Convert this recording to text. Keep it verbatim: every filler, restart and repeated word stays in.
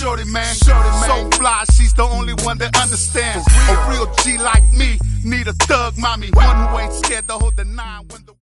shorty, man. Shorty, man. So fly, she's the only one that understands. A real G like me need a thug mommy, one who ain't scared to hold the nine when the